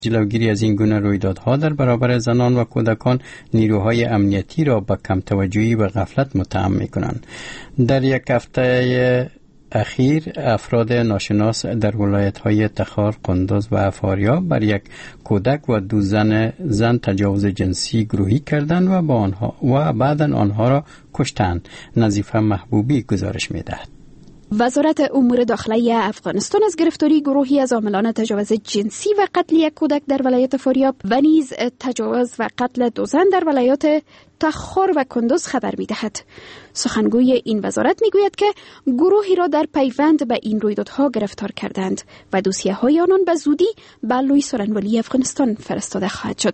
جلوگیری از این گونه رویدادها در برابر زنان و کودکان نیروهای امنیتی را به کم توجهی و غفلت متهم می‌کنند. در یک هفته اخیر افراد ناشناس در ولایت‌های تخار، قندوز و فاریاب بر یک کودک و 2 زن تجاوز جنسی گروهی کردند و بعداً آنها را کشتند. نظیفه محبوبی گزارش می‌دهد. وزارت امور داخلی افغانستان از گرفتاری گروهی از عاملان تجاوز جنسی و قتل یک کودک در ولایت فاریاب و نیز تجاوز و قتل 2 زن در ولایات تخار و کندوز خبر می‌دهد. سخنگوی این وزارت می‌گوید که گروهی را در پیوند به این رویدادها گرفتار کردند و دوسیه‌های آنان به زودی به لوی سخنوری افغانستان فرستاده خواهد شد.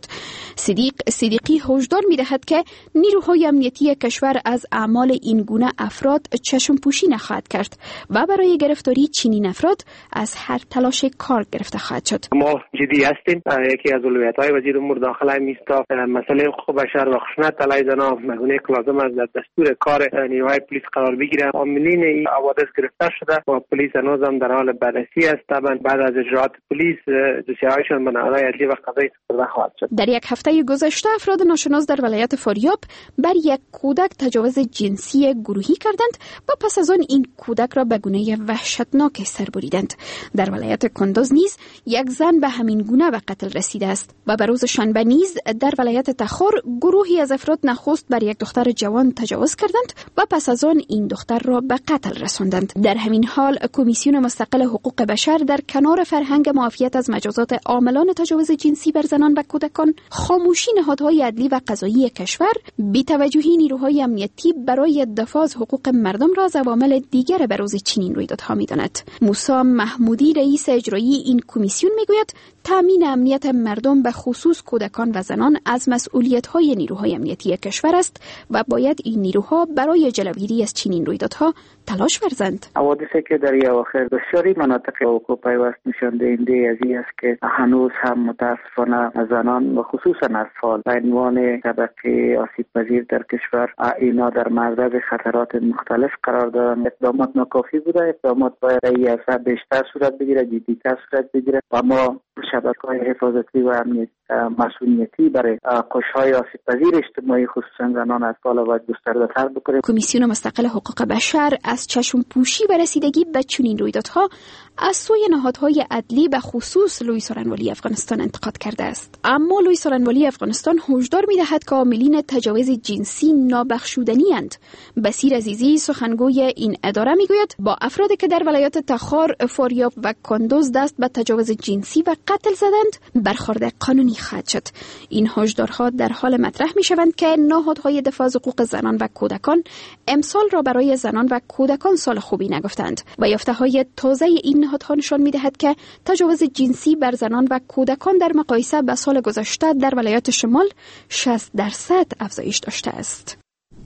صدیقی هشدار می‌دهد که نیروهای امنیتی کشور از اعمال این گونه افراد چشم پوشی نخواهد کرد و برای گرفتاری چنین افراد از هر تلاش کار گرفته خواهد شد. ما جدی هستیم. یکی از اولویت‌های وزیر امور داخلی میستا مسئله حقوق بشر و خشونت علیه زنان مگونه که لازم است در دستور کار نیروهای پلیس قرار بگیره. عاملین این حوادث گرفتار شده و پلیس هنوز هم در حال بررسی است. طبعا بعد از اجراات پلیس دوسیه‌هایشان به نهادهای عدلی و قضایی سپرده خواهد شد. در یک هفته گذشته افراد ناشناس در ولایت فاریاب بر یک کودک تجاوز جنسی گروهی کردند و پس از آن این کودک را به گونه وحشتناک سر بریدند. در ولایت کندوز نیز یک زن به همین گونه به قتل رسیده است و به روز شنبه نیز در ولایت تخار گروهی از افراد نخست بر یک دختر جوان تجاوز کردند و پس از آن این دختر را به قتل رساندند. در همین حال کمیسیون مستقل حقوق بشر در کنار فرهنگ معافیت از مجازات عاملان تجاوز جنسی بر زنان و کودکان، خاموشی نهادهای عدلی و قضایی کشور، بی‌توجهی نیروهای امنیتی برای دفاع از حقوق مردم را از عوامل دیگر بروز چنین رویدادها می‌داند. موسی محمودی رئیس اجرایی این کمیسیون میگوید تامین امنیت مردم به خصوص کودکان و زنان از مسئولیت‌های نیروهای امنیتی کشور است و باید این نیروها برای جلوگیری از چنین رویدادها تلاش ورزند. حوادثی که در اواخر بسیاری مناطق وقوع پیوست نشان دهنده از این است که هنوز هم متاسفانه زنان و خصوصا اطفال به عنوان طبقه آسیب پذیر در کشور اینا در معرض خطرات مختلف قرار دارند. اقدامات ناکافی بوده. اقدامات باید از بیشتر صورت بگیره، جدی‌تر صورت بگیره و ما شبکه‌های حفاظتی و مسئولیتی برای قشرهای آسیب پذیر اجتماعی خصوصا زنان اطفال باید گسترده‌تر بکنیم. کمیسیون مستقل حقوق بشر از چشم پوشی به رسیدگی به چنین رویدادها از سوی نهادهای عدلی به خصوص لوی سخنوری افغانستان انتقاد کرده است. اما لوی سخنوری افغانستان هشدار می‌دهد که عاملین تجاوز جنسی نابخشودنی‌اند. بصیر عزیزی سخنگوی این اداره میگوید با افرادی که در ولایات تخار، فاریاب و کندوز دست به تجاوز جنسی و قتل زدند برخورد قانونی خواهد شد. این هشدارها در حال مطرح می‌شوند که نهادهای دفاع از حقوق زنان و کودکان امسال را برای زنان و کودکان سال خوبی نگفتند و یافته‌های تازه این نهادها نشان می‌دهد که تجاوز جنسی بر زنان و کودکان در مقایسه با سال گذشته در ولایات شمال 60% افزایش داشته است.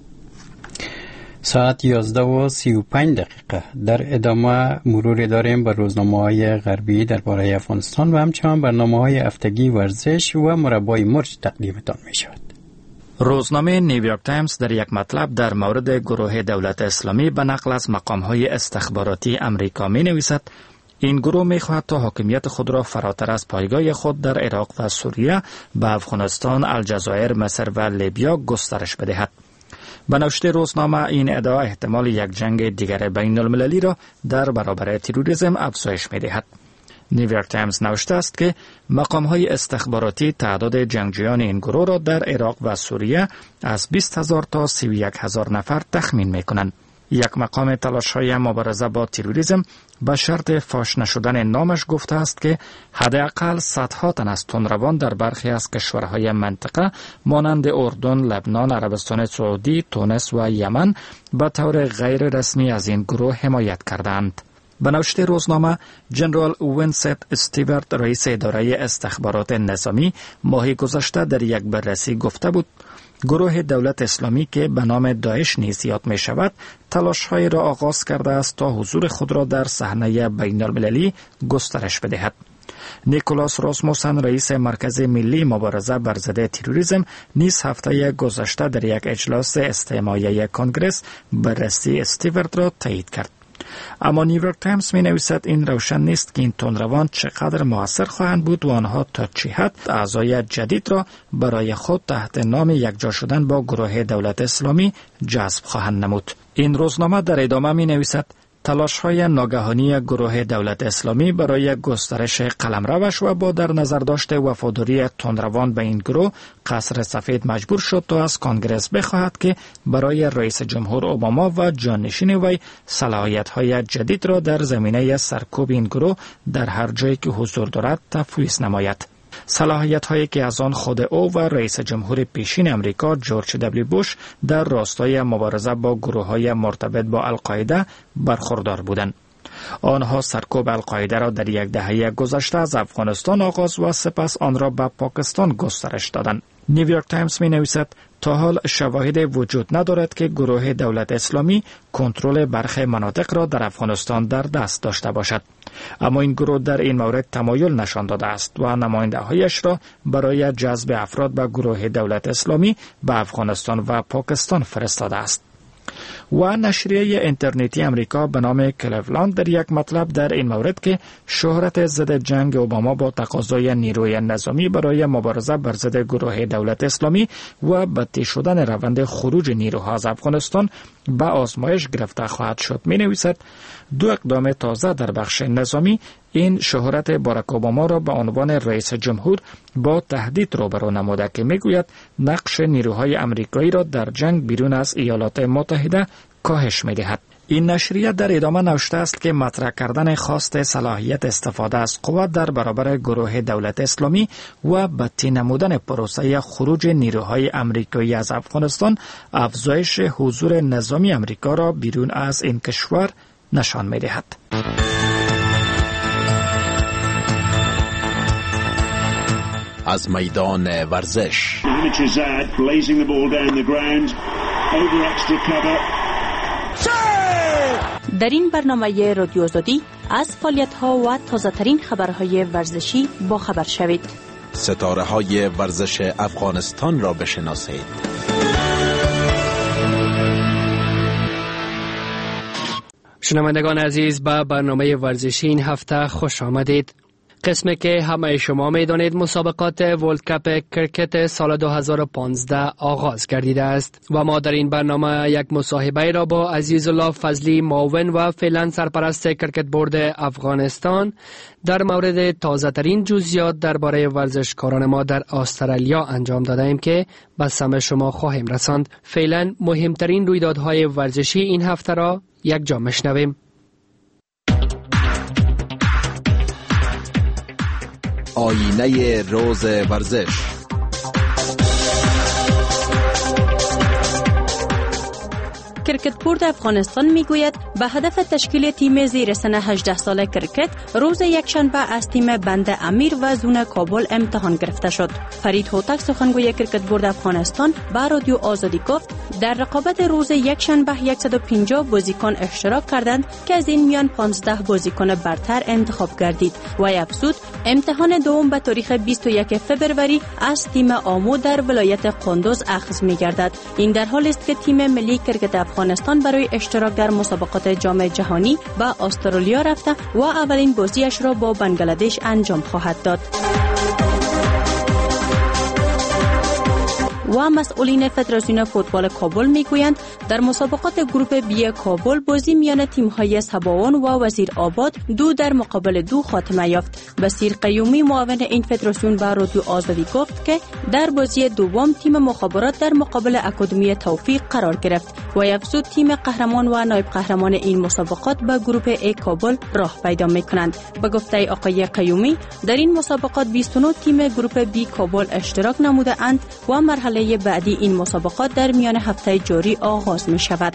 ساعت 11:35 در ادامه مرور داریم بر روزنامه‌های غربی درباره افغانستان و همچنان برنامه‌های هفتگی ورزش و مربای مرج تقدیمتان می‌شود. روزنامه نیویورک تایمز در یک مطلب در مورد گروه دولت اسلامی به نقل از مقام‌های استخباراتی امریکا می‌نویسد این گروه می‌خواهد تا حاکمیت خود را فراتر از پایگاه خود در عراق و سوریه به افغانستان، الجزایر، مصر و لیبیا گسترش بدهد. به نوشته روزنامه این ادعا احتمال یک جنگ دیگر بین المللی را در برابر تروریسم افزایش می‌دهد. نیویورک تایمز نوشته است که مقام‌های استخباراتی تعداد جنگجویان این گروه را در عراق و سوریه از 20,000 تا 31,000 نفر تخمین می‌کنند. یک مقام تلاش‌های مبارزه با تروریسم به شرط فاش نشدن نامش گفته است که حداقل صدها تن از تندروان در برخی از کشورهای منطقه مانند اردن، لبنان، عربستان سعودی، تونس و یمن به طور غیر رسمی از این گروه حمایت کردند. به نوشته روزنامه، جنرال وینست استیورت رئیس اداره استخبارات نظامی ماه گذشته در یک بررسی گفته بود گروه دولت اسلامی که به نام داعش نیز یاد می شود تلاش‌های را آغاز کرده است تا حضور خود را در صحنه بین المللی گسترش بدهد. نیکولاس راسموسن رئیس مرکز ملی مبارزه بر ضد تروریسم نیز هفته گذشته در یک اجلاس استماعی کنگره بررسی استیورت را تایید کرد. اما نیویورک تایمز می نویسد این روشن نیست که این تندروان چقدر موثر خواهند بود و آنها تا چه حد اعضای جدید را برای خود تحت نام یکجا شدن با گروه دولت اسلامی جذب خواهند نمود. این روزنامه در ادامه می نویسد تلاش‌های ناگهانی گروه دولت اسلامی برای گسترش قلمروش و با در نظر داشت وفاداری تندروان به این گروه، قصر سفید مجبور شد تا از کنگرس بخواهد که برای رئیس جمهور اوباما و جانشین وی صلاحیت‌های جدید را در زمینه سرکوب این گروه در هر جایی که حضور دارد تفویض نماید. صلاحیت‌هایی که از آن خود او و رئیس جمهور پیشین امریکا جورج دبلیو بوش در راستای مبارزه با گروه‌های مرتبط با القاعده برخوردار بودند. آنها سرکوب القاعده را در یک دهه گذشته از افغانستان آغاز و سپس آن را به پاکستان گسترش دادند. نیویورک تایمز می نویسد تا حال شواهد وجود ندارد که گروه دولت اسلامی کنترل برخی مناطق را در افغانستان در دست داشته باشد. اما این گروه در این مورد تمایل نشان داده است و نماینده‌هایش را برای جذب افراد به گروه دولت اسلامی به افغانستان و پاکستان فرستاده است. و نشریه اینترنتی امریکا به نام کلیولند در یک مطلب در این مورد که شهرت ضد جنگ اوباما با تقاضای نیروی نظامی برای مبارزه بر ضد گروه دولت اسلامی و بدتر شدن روند خروج نیروها از افغانستان به آزمایش گرفته خواهد شد می نویسد. دو اقدام تازه در بخش نظامی این شهرت باراک اوباما را به عنوان رئیس جمهور با تهدید روبرو نموده که میگوید نقش نیروهای امریکایی را در جنگ بیرون از ایالات متحده کاهش می‌دهد. این نشریه در ادامه نوشته است که مطرح کردن خواست صلاحیت استفاده از قوت در برابر گروه دولت اسلامی و بدتر نمودن پروسه خروج نیروهای امریکایی از افغانستان افزایش حضور نظامی امریکا را بیرون از این کشور نشان می‌دهد. از میدان ورزش در این برنامه رادیو آزادی از فعالیت‌ها و تازه‌ترین خبرهای ورزشی با خبر شوید. ستاره‌های ورزش افغانستان را بشناسید. شنوندگان عزیز، به برنامه ورزشی این هفته خوش آمدید. قسمی که همه شما میدانید مسابقات ورلد کپ کرکت سال 2015 آغاز گردیده است و ما در این برنامه یک مصاحبه را با عزیزالله فضلی، معاون و فعلا سرپرست کرکت بورد افغانستان، در مورد تازه ترین جزئیات درباره ورزشکاران ما در استرالیا انجام داده ایم که به سمع شما خواهیم رساند. فعلا مهمترین رویدادهای ورزشی این هفته را یک جا میشنویم. آینه روز ورزش. کرکت بورد افغانستان میگوید به هدف تشکیل تیم زیر سن 18 ساله کرکت روز یکشنبه از تیم بند امیر و زون کابل امتحان گرفته شد. فرید هوتک سخنگوی کرکت بورد افغانستان به رادیو آزادی گفت در رقابت روز یکشنبه 150 بازیکن اشتراک کردند که از این میان 15 بازیکن برتر انتخاب گردید و افزود امتحان دوم به تاریخ 21 فبروری از تیم آمو در ولایت قندوز اخذ می‌گردد. این در حالی است که تیم ملی کرکت افغانستان برای اشتراک در مسابقات جام جهانی به استرالیا رفته و اولین بازیش را با بنگلادش انجام خواهد داد. و مسئولین فدراسیون فوتبال کابل میگویند در مسابقات گروپ بی کابل بازی میان تیم‌های سباوان و وزیر آباد 2-2 خاتمه یافت. بصیر قیومی معاون این فدراسیون به رادیو آزادی گفت که در بازی دوم تیم مخابرات در مقابل اکادمی توفیق قرار گرفت و افزود تیم قهرمان و نایب قهرمان این مسابقات به گروپ ای کابل راه پیدا میکنند. به گفته آقای قیومی در این مسابقات 29 تیم گروپ بی کابل اشتراک نموده اند و مرحله بعدی این مسابقات در میان هفته جاری آغاز می شود.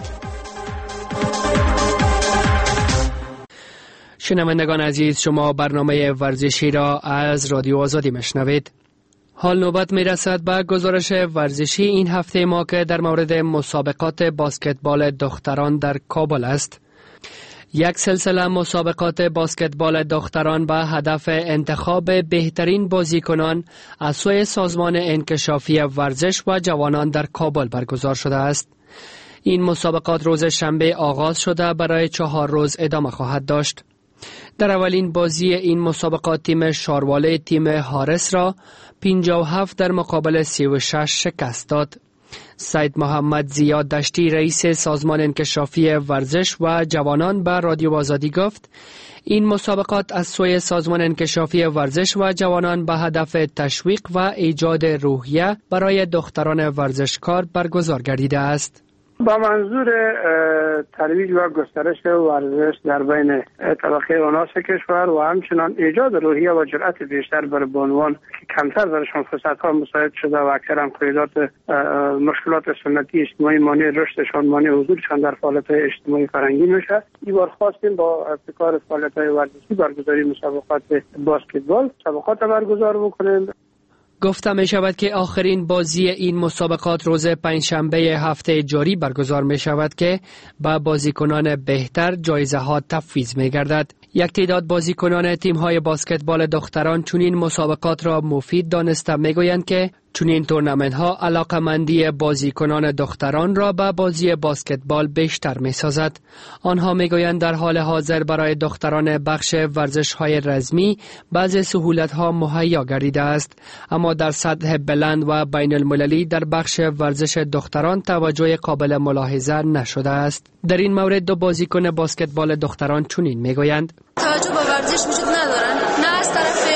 شنوندگان عزیز، شما برنامه ورزشی را از رادیو آزادی میشنوید. حال نوبت می رسد به گزارش ورزشی این هفته ما که در مورد مسابقات بسکتبال دختران در کابل است. یک سلسله مسابقات بسکتبال دختران به هدف انتخاب بهترین بازیکنان از سوی سازمان انکشافی ورزش و جوانان در کابل برگزار شده است. این مسابقات روز شنبه آغاز شده برای 4 روز ادامه خواهد داشت. در اولین بازی این مسابقات تیم شارواله تیم هارس را 57 در مقابل 36 شکست داد. سید محمد زیاد دشتی رئیس سازمان انکشافی ورزش و جوانان به رادیو آزادی گفت این مسابقات از سوی سازمان انکشافی ورزش و جوانان به هدف تشویق و ایجاد روحیه برای دختران ورزشکار برگزار گردیده است. با منظور ترویج و گسترش ورزش در بین طبقه عناص کشور و همچنان ایجاد روحیه و جرأت بیشتر برای بانوان که کمتر برشان فرصت‌ها مساعد شده و اکثر هم مشکلات سنتی اجتماعی مانع رشدشان، مانع حضورشان در فعالیت‌های اجتماعی فرهنگی میشه. این بار خواستیم با ابتکار فعالیت‌های ورزشی برگزاری مسابقات بسکتبال مسابقات برگزار بکنیم. گفته می شود که آخرین بازی این مسابقات روز پنجشنبه هفته جاری برگزار می شود که با بازیکنان بهتر جایزه ها تفویض می گردد. یک تعداد بازیکنان تیم های بسکتبال دختران چنین مسابقات را مفید دانسته می گویند که چنین تورنمنت ها علاقمندی بازیکنان دختران را به بازی بسکتبال بیشتر می سازد. آنها می گویند در حال حاضر برای دختران بخش ورزش های رزمی بعضی سهولت ها مهیا گردیده است، اما در سطح بلند و بین المللی در بخش ورزش دختران توجه قابل ملاحظه نشده است. در این مورد دو بازیکن بسکتبال دختران چنین می گویند: توجه به ورزش وجود ندارن، نه از طرف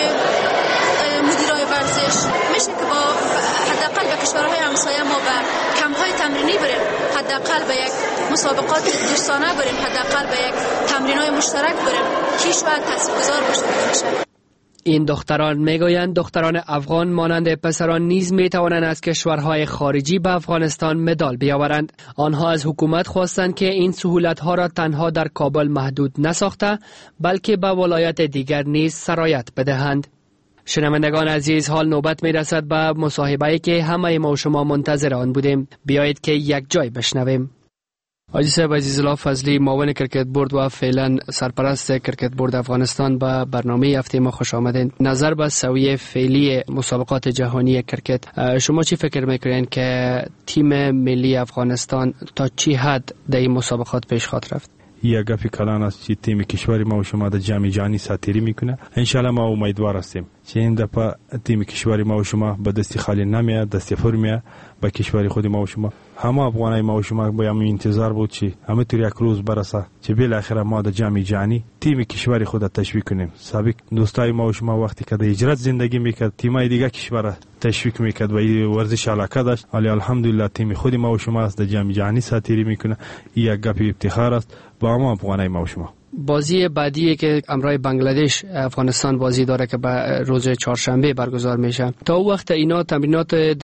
مدیرای ورزش. میشه که با حداقل به کشورهای همسایه ما به کمپ‌های تمرینی بریم، حداقل به یک مسابقات دوستانه بریم، حداقل به یک تمرین‌های مشترک بریم که شاید تاثیرگذار باشه. این دختران میگویند دختران افغان مانند پسران نیز میتوانند از کشورهای خارجی به افغانستان مدال بیاورند. آنها از حکومت خواستند که این سهولت‌ها را تنها در کابل محدود نساخته بلکه به ولایت دیگر نیز سرایت بدهند. شنوندگان عزیز، حال نوبت میرسد به مصاحبه‌ای که همه ما و شما منتظر آن بودیم. بیایید که یک جای بشنویم. حاجی صاحب عزیزالله فضلی، معاون کرکت بورد و فعلا سرپرست کرکت بورد افغانستان، به برنامه هفته ما خوش آمدین. نظر به سویه فعلی مسابقات جهانی کرکت، شما چی فکر میکنین که تیم ملی افغانستان تا چی حد در این مسابقات پیش خواهد رفت؟ یک گپی کلان است که تیم کشوری ما و شما در جام جهانی ساتیری میکنه. انشالله ما امیدوار هستیم که این دفعه تیم کشوری ما و شما به دستی خالی نمیاد، دستی پر میاد به کشوری خود ما و شما. همه افغانای ما و شما با هم انتظار بود که همه طور یک روز برسه که بالاخره ما در جام جهانی تیم کشوری خود تشویق کنیم. سابق دوستای ما و شما وقتی که در هجرت زندگی میکرد تیمای دیگه کشور تشویق میکرد و این ورزش علاقه داشت، ولی الحمدلله تیم خود ما و شما از در جام جهانی ساتیری میکنه. این یک گپ افتخار است با ما افغانای ما و شما. بازی بعدی که امرای بنگلادش افغانستان بازی داره که به روز چهارشنبه برگزار میشه، تا وقت اینا تمرینات